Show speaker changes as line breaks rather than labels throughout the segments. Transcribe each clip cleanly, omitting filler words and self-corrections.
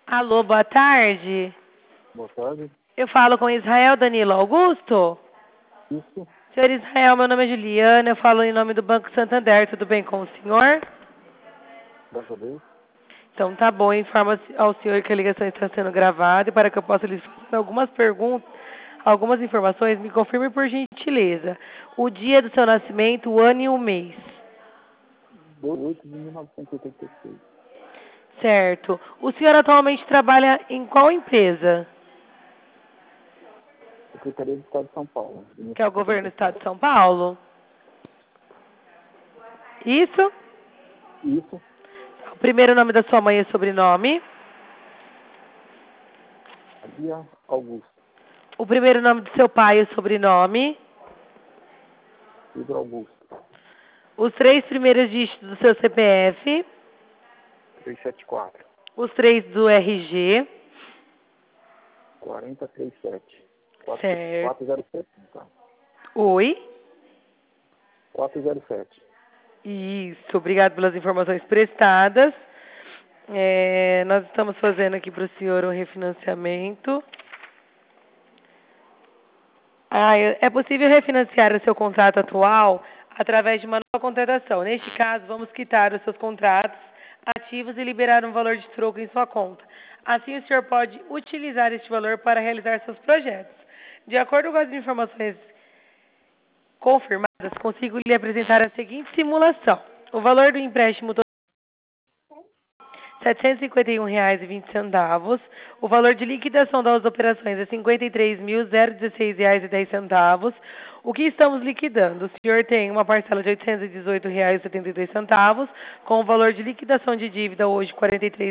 Alô, boa tarde.
Boa tarde.
Eu falo com Israel Danilo Augusto.
Isso,
Senhor Israel, meu nome é Juliana, eu falo em nome do Banco Santander. Tudo bem com o senhor?
graças a Deus.
Então tá bom, informa ao senhor que a ligação está sendo gravada e para que eu possa lhes fazer algumas perguntas, algumas informações, me confirme por gentileza. O dia do seu nascimento, o ano e o mês.
8 de 1986.
Certo. O senhor atualmente trabalha em qual empresa?
Secretaria do Estado de São Paulo.
Que é o governo do estado de São Paulo? Isso?
Isso,
O primeiro nome da sua mãe e sobrenome.
Bia Augusto.
O primeiro nome do seu pai e o sobrenome.
Pedro Augusto.
Os 3 primeiros dígitos do seu CPF.
374.
Os 3 do RG.
4037.
Certo.
407. Tá.
Oi?
407.
Isso, obrigado pelas informações prestadas. Nós estamos fazendo aqui para o senhor um refinanciamento. É possível refinanciar o seu contrato atual através de uma nova contratação. Neste caso, vamos quitar os seus contratos ativos e liberar um valor de troco em sua conta. Assim, o senhor pode utilizar este valor para realizar seus projetos. De acordo com as informações confirmadas, consigo lhe apresentar a seguinte simulação. O valor do empréstimo total é R$ 751,20. O valor de liquidação das operações é R$ 53.016,10. O que estamos liquidando? O senhor tem uma parcela de R$ 818,72, com o valor de liquidação de dívida hoje R$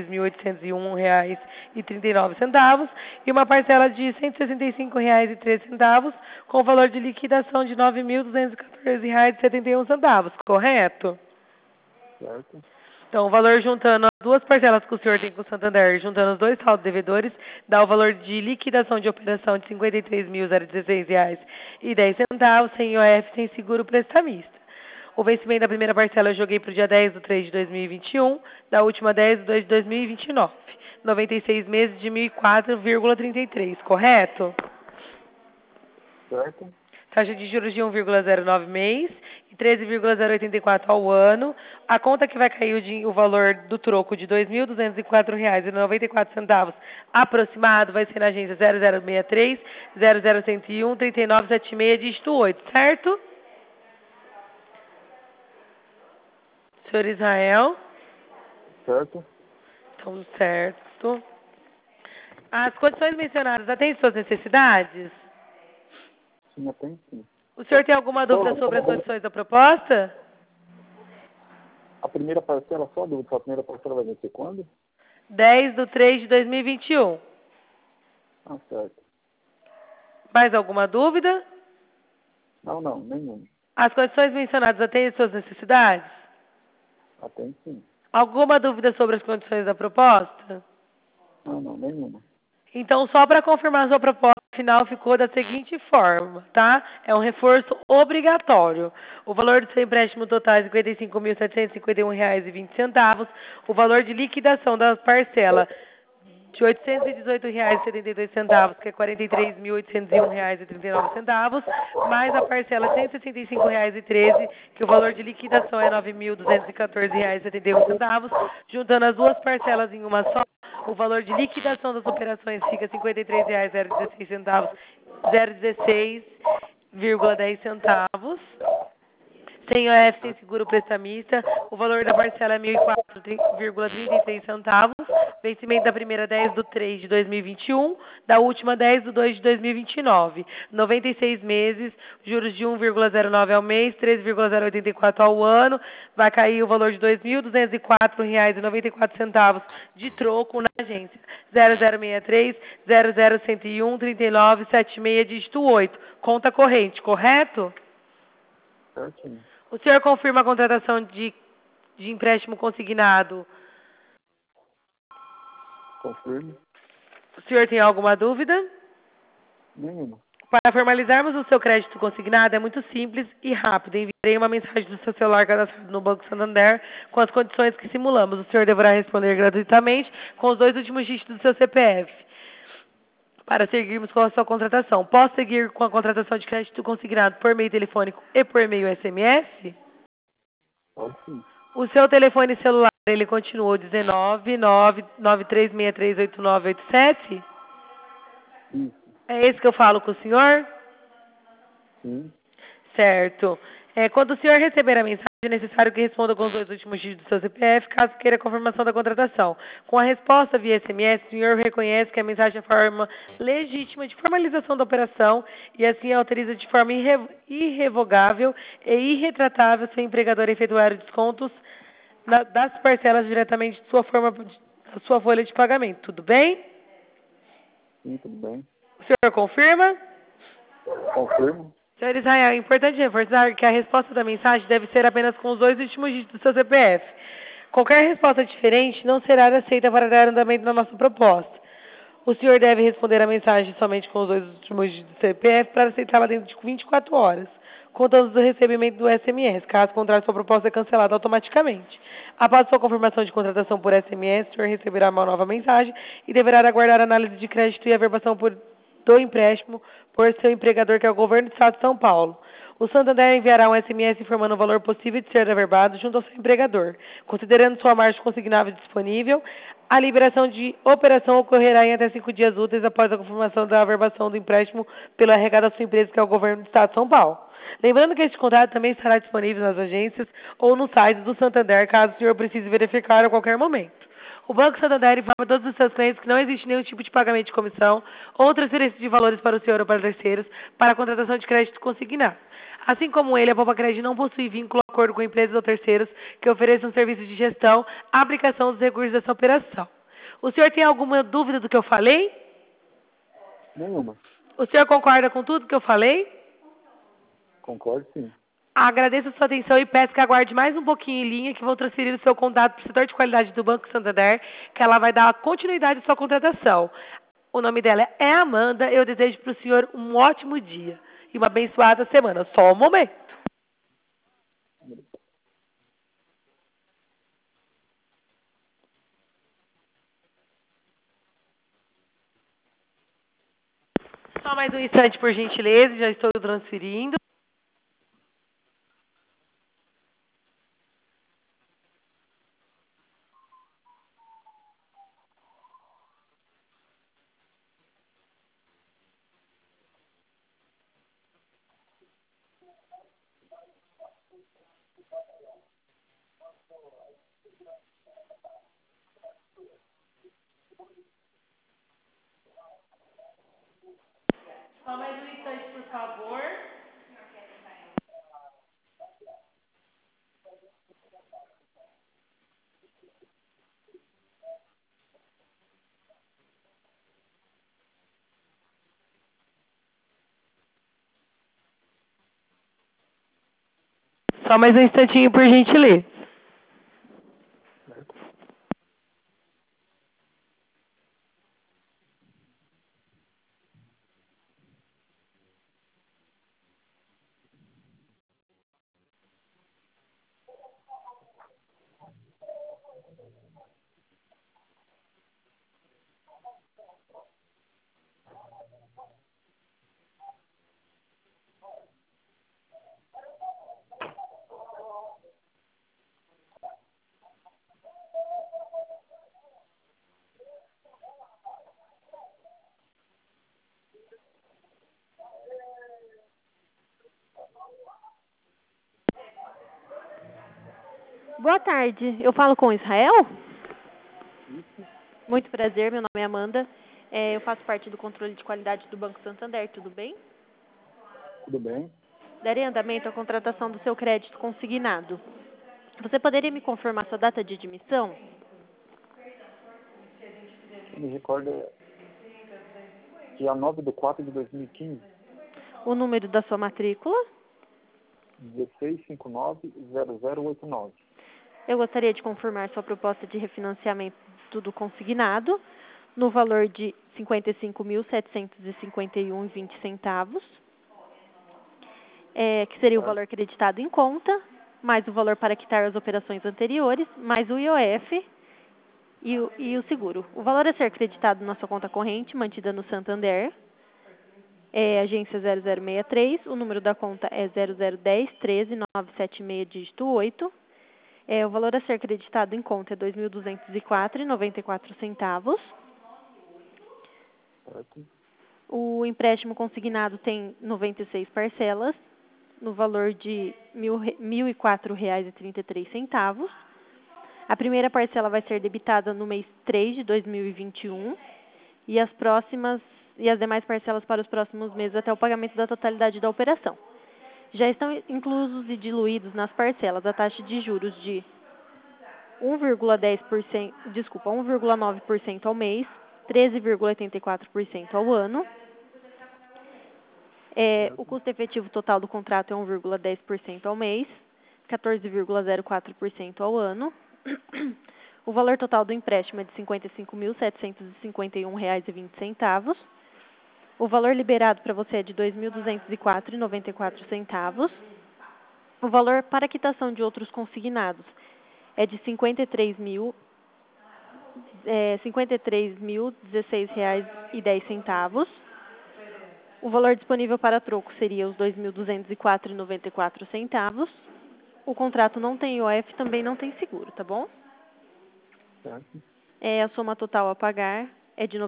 43.801,39, e uma parcela de R$ 165,13, com o valor de liquidação de R$ 9.214,71, correto?
Certo?
Então, o valor juntando as duas parcelas que o senhor tem com o Santander, juntando os dois saldos devedores, dá o valor de liquidação de operação de R$ 53.016,10, sem IOF, sem seguro prestamista. O vencimento da primeira parcela eu joguei para o dia 10/3 de 2021, da última 10/2 de 2029. 96 meses de 1.004,33, correto?
Certo?
Taxa de juros de 1,09 mês e 13,084 ao ano. A conta que vai cair o valor do troco de R$ 2.204,94 aproximado vai ser na agência 0063 00101 3976, dígito 8, certo? Senhor Israel?
Certo?
Então, certo. As condições mencionadas atendem suas necessidades?
Sim, tem sim.
O senhor tem alguma dúvida sobre as condições da proposta?
A primeira parcela, só a dúvida, a primeira parcela vai vencer quando?
10/3 de 2021.
Ah, certo.
Mais alguma dúvida?
Não, nenhuma.
As condições mencionadas atendem suas necessidades?
Tem sim.
Alguma dúvida sobre as condições da proposta?
Não, nenhuma.
Então, só para confirmar sua proposta final ficou da seguinte forma, tá? É um reforço obrigatório. O valor do seu empréstimo total é R$ 55.751,20. O valor de liquidação da parcela de R$ 818,72, que é R$ 43.801,39, mais a parcela de R$ 165,13, que o valor de liquidação é R$ 9.214,71, juntando as duas parcelas em uma só, o valor de liquidação das operações fica R$ 53,016, 016,10. Sem OF, sem seguro prestamista, o valor da parcela é R$ 1.004,33. Vencimento da primeira 10/3 de 2021, da última 10/2 de 2029. 96 meses, juros de 1,09 ao mês, 13,084 ao ano. Vai cair o valor de R$ 2.204,94 de troco na agência. 0063 00101 3976, dígito 8. Conta corrente, correto?
Certinho.
O senhor confirma a contratação de empréstimo consignado?
Confirme.
O senhor tem alguma dúvida?
Nenhuma.
Para formalizarmos o seu crédito consignado é muito simples e rápido. Enviarei uma mensagem do seu celular cadastrado no Banco Santander com as condições que simulamos. O senhor deverá responder gratuitamente com os 2 últimos dígitos do seu CPF para seguirmos com a sua contratação. Posso seguir com a contratação de crédito consignado por meio telefônico e por meio SMS?
Pode sim.
O seu telefone celular, ele continuou 19993638987?
Isso.
É esse que eu falo com o senhor?
Sim.
Certo. Quando o senhor receber a mensagem, é necessário que responda com os 2 últimos dígitos do seu CPF, caso queira a confirmação da contratação. Com a resposta via SMS, o senhor reconhece que a mensagem é forma legítima de formalização da operação e assim autoriza de forma irrevogável e irretratável seu empregador a efetuar os descontos das parcelas diretamente de da sua folha de pagamento. Tudo bem?
Sim, tudo bem.
O senhor confirma?
Confirmo.
Senhor Israel, é importante reforçar que a resposta da mensagem deve ser apenas com os 2 últimos dígitos do seu CPF. Qualquer resposta diferente não será aceita para dar andamento na nossa proposta. O senhor deve responder a mensagem somente com os 2 últimos dígitos do CPF para aceitá-la dentro de 24 horas, contando do recebimento do SMS. Caso contrário, sua proposta é cancelada automaticamente. Após sua confirmação de contratação por SMS, o senhor receberá uma nova mensagem e deverá aguardar a análise de crédito e averbação do empréstimo por seu empregador, que é o Governo do Estado de São Paulo. O Santander enviará um SMS informando o valor possível de ser averbado junto ao seu empregador. Considerando sua margem consignável disponível, a liberação de operação ocorrerá em até 5 dias úteis após a confirmação da averbação do empréstimo pelo RH da sua empresa, que é o Governo do Estado de São Paulo. Lembrando que este contrato também estará disponível nas agências ou no site do Santander, caso o senhor precise verificar a qualquer momento. O Banco Santander informa a todos os seus clientes que não existe nenhum tipo de pagamento de comissão ou transferência de valores para o senhor ou para terceiros para a contratação de crédito consignado. Assim como ele, a Poupa Crédito não possui vínculo ou acordo com empresas ou terceiros que ofereçam serviços de gestão, aplicação dos recursos dessa operação. O senhor tem alguma dúvida do que eu falei?
Nenhuma.
O senhor concorda com tudo que eu falei?
Concordo, sim.
Agradeço a sua atenção e peço que aguarde mais um pouquinho em linha, que vou transferir o seu contato para o setor de qualidade do Banco Santander, que ela vai dar continuidade à sua contratação. O nome dela é Amanda. Eu desejo para o senhor um ótimo dia e uma abençoada semana. Só um momento. Só mais um instante, por gentileza, já estou transferindo. Só mais um instante, por favor. Só mais um instantinho, por gentileza.
Boa tarde, eu falo com o Israel?
Isso.
Muito prazer, meu nome é Amanda. Eu faço parte do controle de qualidade do Banco Santander, tudo bem?
Tudo bem.
Darei andamento à contratação do seu crédito consignado. Você poderia me confirmar sua data de admissão?
Me recorda dia 9/4/2015,
O número da sua matrícula?
16590089.
Eu gostaria de confirmar sua proposta de refinanciamento do consignado. no valor de R$ 55.751,20, que seria o
Certo.
valor creditado em conta, mais o valor para quitar as operações anteriores, mais o IOF e o seguro. O valor a ser creditado na sua conta corrente, mantida no Santander, agência 0063, o número da conta é 0010-13-976, dígito 8. O valor a ser creditado em conta é R$ 2.204,94.
Certo.
O empréstimo consignado tem 96 parcelas, no valor de R$ 1.004,33. A primeira parcela vai ser debitada no mês 3 de 2021 e as demais parcelas para os próximos meses até o pagamento da totalidade da operação. Já estão inclusos e diluídos nas parcelas a taxa de juros de 1,9% ao mês, 13,84% ao ano. O custo efetivo total do contrato é 1,10% ao mês, 14,04% ao ano. O valor total do empréstimo é de R$ 55.751,20. O valor liberado para você é de R$ 2.204,94. O valor para quitação de outros consignados é de R$ 53.016,10. O valor disponível para troco seria os R$ 2.204,94. O contrato não tem IOF, também não tem seguro, tá bom?
Certo.
A soma total a pagar é de R$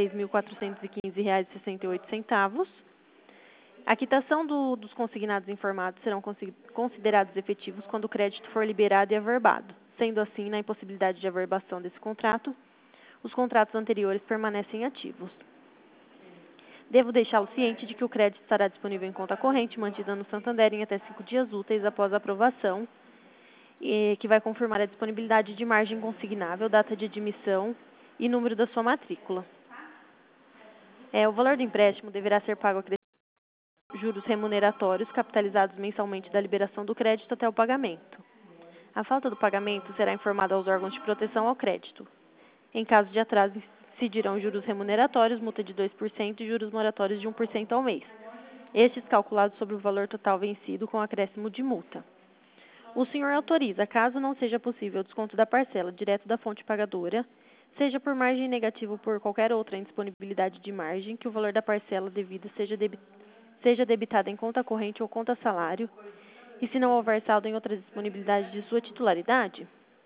96.415,68. A quitação dos consignados informados serão considerados efetivos quando o crédito for liberado e averbado. Sendo assim, na impossibilidade de averbação desse contrato, os contratos anteriores permanecem ativos. Devo deixá-lo ciente de que o crédito estará disponível em conta corrente, mantida no Santander em até 5 dias úteis após a aprovação, que vai confirmar a disponibilidade de margem consignável, data de admissão e número da sua matrícula. O valor do empréstimo deverá ser pago a juros remuneratórios capitalizados mensalmente da liberação do crédito até o pagamento. A falta do pagamento será informada aos órgãos de proteção ao crédito. Em caso de atraso, incidirão juros remuneratórios, multa de 2% e juros moratórios de 1% ao mês. Estes calculados sobre o valor total vencido com acréscimo de multa. O senhor autoriza, caso não seja possível o desconto da parcela direto da fonte pagadora, seja por margem negativa ou por qualquer outra indisponibilidade de margem, que o valor da parcela devida seja debitado em conta corrente ou conta salário, e se não houver saldo em outras disponibilidades de sua titularidade?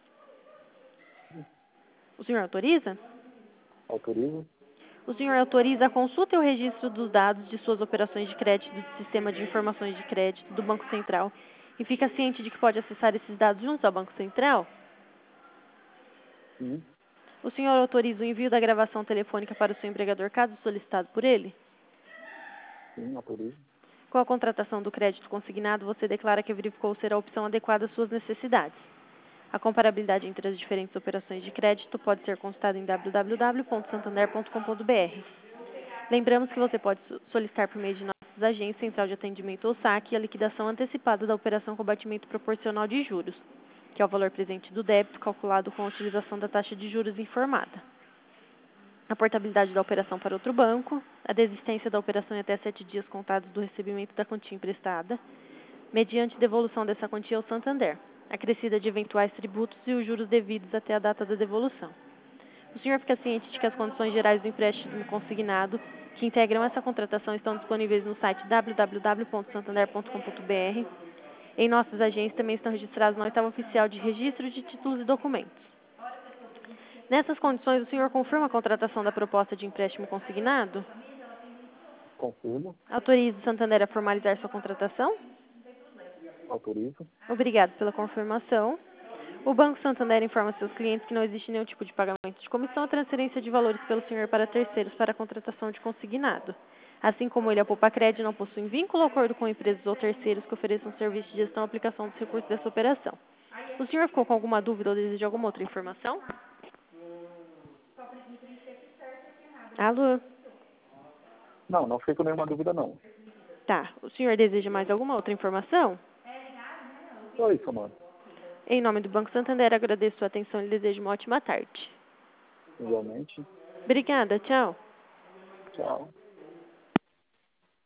O senhor autoriza?
Autorizo.
O senhor autoriza a consulta e o registro dos dados de suas operações de crédito do Sistema de Informações de Crédito do Banco Central e fica ciente de que pode acessar esses dados junto ao Banco Central?
Sim.
O senhor autoriza o envio da gravação telefônica para o seu empregador, caso solicitado por ele?
Sim, autorizo.
Com a contratação do crédito consignado, você declara que verificou ser a opção adequada às suas necessidades. A comparabilidade entre as diferentes operações de crédito pode ser consultada em www.santander.com.br. Lembramos que você pode solicitar por meio de nossas agências, Central de Atendimento ou SAC, a liquidação antecipada da operação com batimento proporcional de juros, que é o valor presente do débito calculado com a utilização da taxa de juros informada. A portabilidade da operação para outro banco, a desistência da operação em até 7 dias contados do recebimento da quantia emprestada, mediante devolução dessa quantia ao Santander, acrescida de eventuais tributos e os juros devidos até a data da devolução. O senhor fica ciente de que as condições gerais do empréstimo consignado que integram essa contratação estão disponíveis no site www.santander.com.br. Em nossas agências também estão registrados na oitava oficial de registro de títulos e documentos. Nessas condições, o senhor confirma a contratação da proposta de empréstimo consignado?
Confirmo.
Autoriza o Santander a formalizar sua contratação?
Autorizo.
Obrigado pela confirmação. O Banco Santander informa seus clientes que não existe nenhum tipo de pagamento de comissão ou transferência de valores pelo senhor para terceiros para a contratação de consignado. Assim como ele, a Poupa-Cred não possui vínculo ou acordo com empresas ou terceiros que ofereçam serviço de gestão e aplicação dos recursos dessa operação. O senhor ficou com alguma dúvida ou deseja alguma outra informação? Alô?
Não fiquei com nenhuma dúvida, não.
Tá. O senhor deseja mais alguma outra informação?
Só isso, mano.
Em nome do Banco Santander, agradeço sua atenção e lhe desejo uma ótima tarde.
Igualmente.
Obrigada, tchau.
Tchau.